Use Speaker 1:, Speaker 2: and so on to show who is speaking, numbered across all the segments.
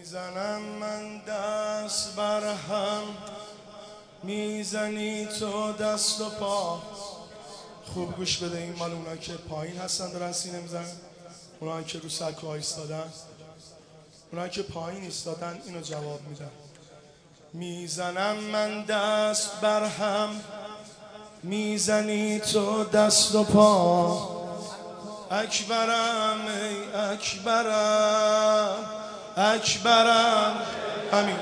Speaker 1: میزنم من دست بر هم، میزنی تو دست و پا. خوب گوش بده، این مال اونایی که پایین هستن دارن سینه میزنن، اونایی که رو سکوها ایستادن، اونایی که پایین ایستادن اینو جواب میدن. میزنم من دست بر هم، میزنی تو دست و پا. اکبرم ای اکبرم، اکبرم همین.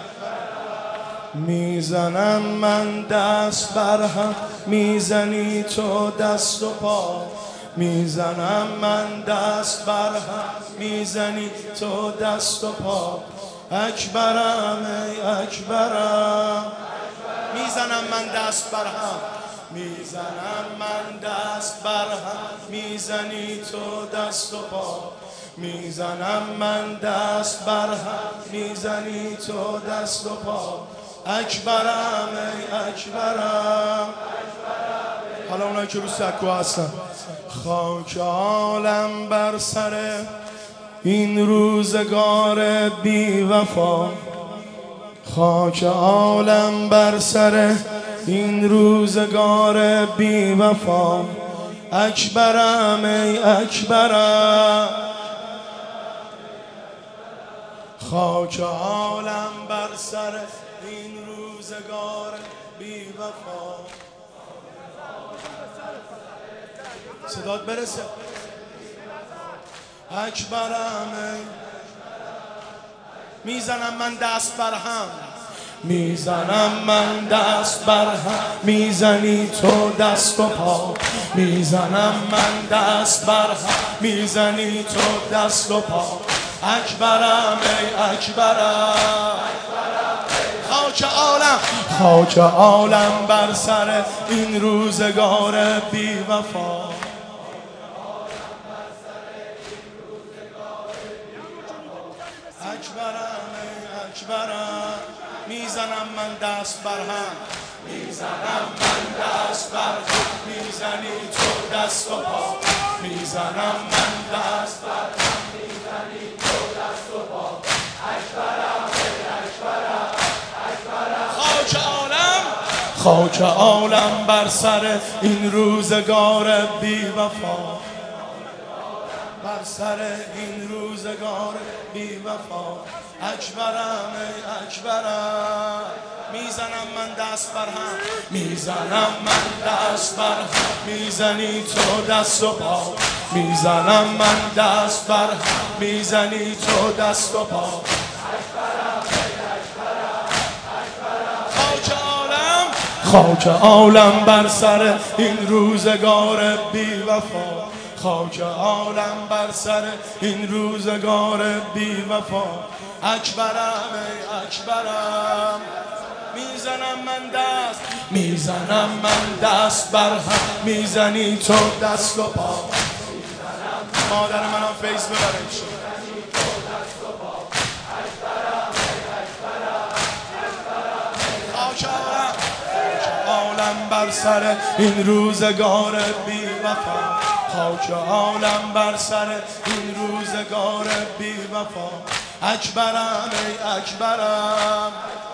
Speaker 1: میزنم من دست بر هم، میزنی تو دست و پا. میزنم من دست بر هم، میزنی تو دست و پا. اکبرم ای اکبرم. میزنم من دست بر هم، میزنم من دست بر هم، میزنی تو دست و پا. میزنم من دست بر هم، میزنی تو دست و پا. اکبرم ای اکبرم. حالا اونایی که رو سکو هستن، خاک عالم بر سر این روزگار بی وفا. خاک عالم بر سر این روزگار بی وفا. اکبرم ای اکبرم. خاک عالم بر سر این روزگار بی وفا. صدات برسه. اکبرم ای. میزنم من دست بر هم، میزنم من دست بر هم، میزنی تو دست و پا. میزنم من دست بر هم، میزنی تو دست و پا. اکبرم ای اکبرم. خاک عالم، خاک عالم بر سر این روزگار بی وفا. اکبرم ای اکبرم. میزنم من دست بر هم، میزنم من دست بر هم، میزنی تو دست و پا. میزنم من دست بر هم، میزنی تو دست و پا. اکبرم ای اکبرم، اکبرم. خاک عالم، خاک عالم بر سر این روزگار بی وفا. بر سر این روزگار بی وفا. اکبرم ای اکبرم. میزنم من دست بر هم، میزنم من دست بر هم، میزنی تو دست و پا. میزنم من دست بر هم، میزنی تو دست و پا. اکبرم ای اکبرم، اکبرم. خاک عالم، خاک عالم بر سر این روزگار بی وفا. خاک عالم بر سر این روزگار بی وفا. اکبرم ای اکبرم. میزنم من دست، میزنم من دست بر هم، میزنی تو دست و پا. مادر منم فیض ببرم شد. خاک عالم بر سر این روزگار بی وفا. خاک عالم بر سر این روزگار بی وفا. اکبرم ای اکبرم.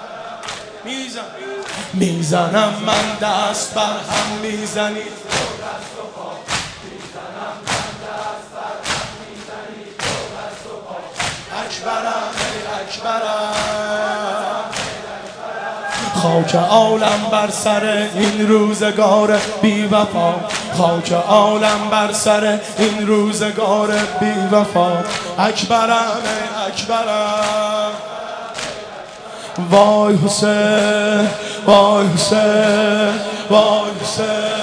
Speaker 1: میزنم من دست بر هم، میزنی تو دست و پا. میزنم من دست بر هم، میزنی تو دست و پا. اکبرم ای اکبرم. خاک عالم بر سر این روزگار بی وفا. خاک عالم بر سر این روزگار بی وفا. اکبرم ای اکبرم. وای حسین، وای حسین، وای حسین.